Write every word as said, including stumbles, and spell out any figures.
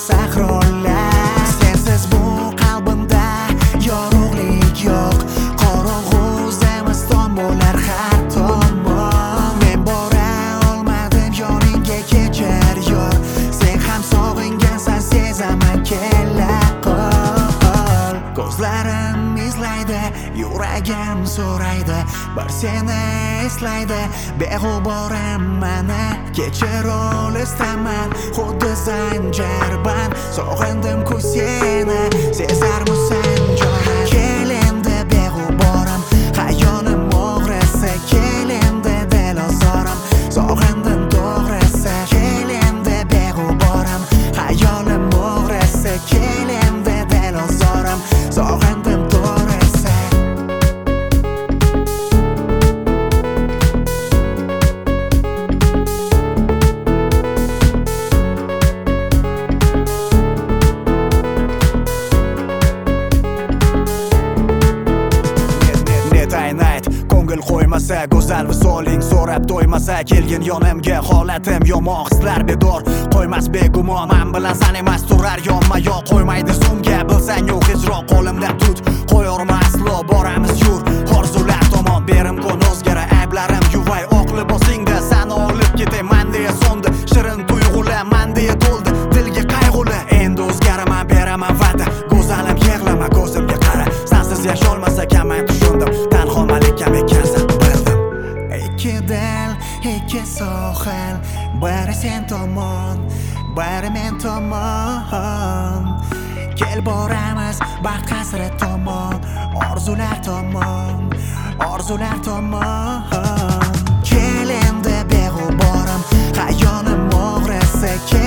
sahrolar. Sensiz bu qalbimda yorug'lik yo'q, qorong'u zimiston bo'lar har tomon. Men bora olmadim yoningga, kechir yor, sen ham sog'ingansan, sezaman, kela qol. Ko'zlarim izlaydi, yuragim so'raydi, bir seni eslaydi, beg'uborim mani. Kechir ol istaman, xuddi zanjirband, sog'indim-ku seni, sezarmisan jonim. Kel endi beg'uborim, xayolim o'g'risi, kel endi dilozorim, sog'indim to'g'risi. Kel endi beg'uborim, xayolim o'g'risi, kel endi dilozorim, sog'indim to'g'risi. Ko'ngil qo'ymasa, go'zal visoling so'rab to'ymasa, kelgin yonimga, holatim yomon, hislar bedor qo'ymas begumon. Men bilan san emas turar yonma yo'q, qo'ymaydi so'mga, bilsang yo'q hijron. Qo'limdan tut, qo'yorma aslo, boramiz yur orzular tomon. Berim kun o'zgara, ayblarim yuvay, oq libosingda sani olib ketay man deya so'ndi, shirin tuyg'ular man deya to'ldi, dilga qayg'uli. Endi o'zgaraman, beraman va'da, go'zalim yig'lama, ko'zimga qara, sensiz yasholmas ekanman, tushundim, tanho malikam ekansan, bildim. Ikki dil, ikki sohil, biri sen tomon, biri men tomon. Kel boramiz baxt hasrat tomon, orzular tomon, orzular tomon. Kel endi beg'uborim, xayolim o'g'risi,